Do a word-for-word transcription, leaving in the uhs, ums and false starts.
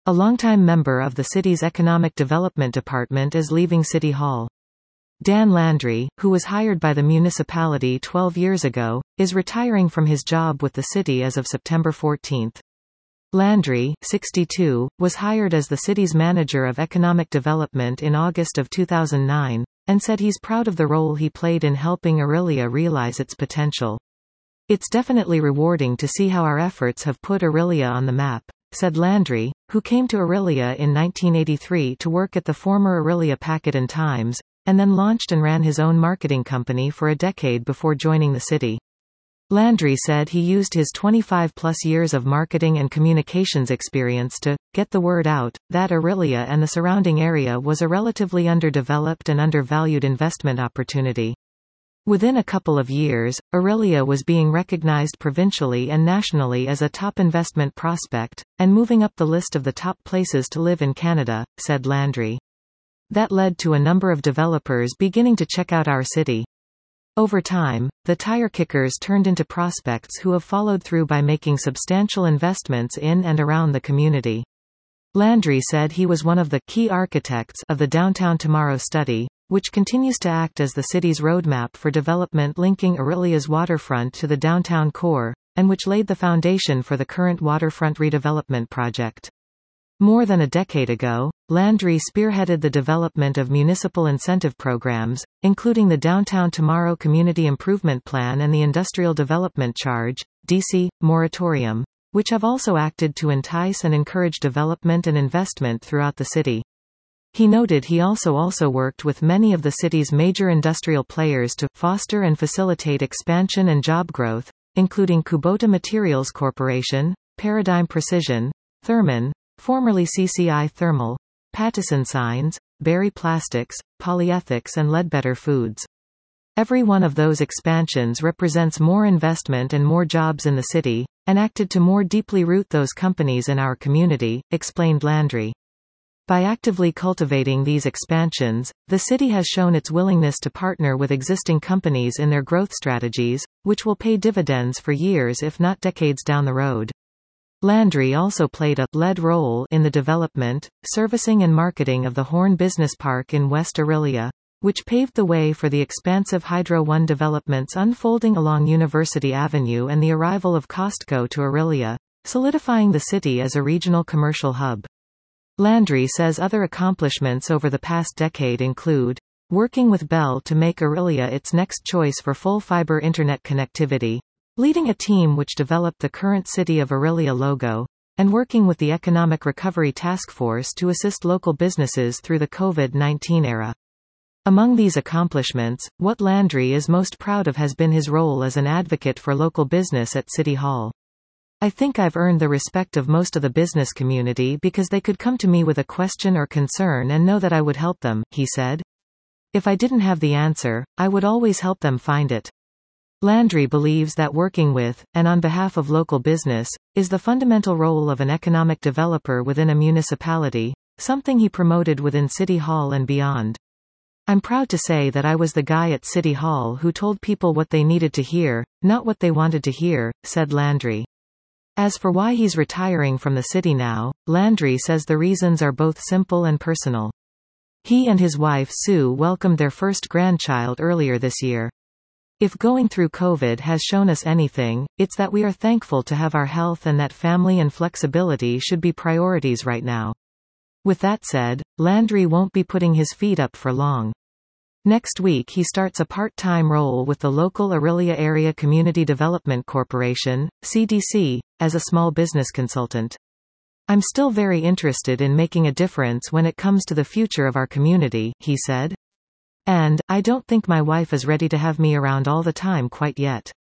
A longtime member of the city's Economic Development Department is leaving City Hall. Dan Landry, who was hired by the municipality twelve years ago, is retiring from his job with the city as of September fourteenth. Landry, sixty-two, was hired as the city's manager of economic development in August of two thousand nine, and said he's proud of the role he played in helping Orillia realize its potential. "It's definitely rewarding to see how our efforts have put Orillia on the map," said Landry, who came to Orillia in nineteen eighty-three to work at the former Orillia Packet and Times, and then launched and ran his own marketing company for a decade before joining the city. Landry said he used his twenty-five plus years of marketing and communications experience to get the word out that Orillia and the surrounding area was a relatively underdeveloped and undervalued investment opportunity. Within a couple of years, Orillia was being recognized provincially and nationally as a top investment prospect, and moving up the list of the top places to live in Canada, said Landry. That led to a number of developers beginning to check out our city. Over time, the tire kickers turned into prospects who have followed through by making substantial investments in and around the community. Landry said he was one of the key architects of the Downtown Tomorrow study, which continues to act as the city's roadmap for development linking Orillia's waterfront to the downtown core, and which laid the foundation for the current waterfront redevelopment project. More than a decade ago, Landry spearheaded the development of municipal incentive programs, including the Downtown Tomorrow Community Improvement Plan and the Industrial Development Charge, D C, moratorium, which have also acted to entice and encourage development and investment throughout the city. He noted he also also worked with many of the city's major industrial players to foster and facilitate expansion and job growth, including Kubota Materials Corporation, Paradigm Precision, Thermon, formerly C C I Thermal, Pattison Signs, Berry Plastics, Polyethics and Leadbetter Foods. Every one of those expansions represents more investment and more jobs in the city, and acted to more deeply root those companies in our community, explained Landry. By actively cultivating these expansions, the city has shown its willingness to partner with existing companies in their growth strategies, which will pay dividends for years if not decades down the road. Landry also played a lead role in the development, servicing and marketing of the Horn Business Park in West Orillia, which paved the way for the expansive Hydro One developments unfolding along University Avenue and the arrival of Costco to Orillia, solidifying the city as a regional commercial hub. Landry says other accomplishments over the past decade include working with Bell to make Orillia its next choice for full fiber internet connectivity, leading a team which developed the current City of Orillia logo, and working with the Economic Recovery Task Force to assist local businesses through the COVID nineteen era. Among these accomplishments, what Landry is most proud of has been his role as an advocate for local business at City Hall. "I think I've earned the respect of most of the business community because they could come to me with a question or concern and know that I would help them," he said. "If I didn't have the answer, I would always help them find it." Landry believes that working with, and on behalf of local business, is the fundamental role of an economic developer within a municipality, something he promoted within City Hall and beyond. "I'm proud to say that I was the guy at City Hall who told people what they needed to hear, not what they wanted to hear," said Landry. As for why he's retiring from the city now, Landry says the reasons are both simple and personal. He and his wife Sue welcomed their first grandchild earlier this year. "If going through COVID has shown us anything, it's that we are thankful to have our health and that family and flexibility should be priorities right now." With that said, Landry won't be putting his feet up for long. Next week he starts a part-time role with the local Orillia Area Community Development Corporation, C D C, as a small business consultant. "I'm still very interested in making a difference when it comes to the future of our community," he said. "And, I don't think my wife is ready to have me around all the time quite yet."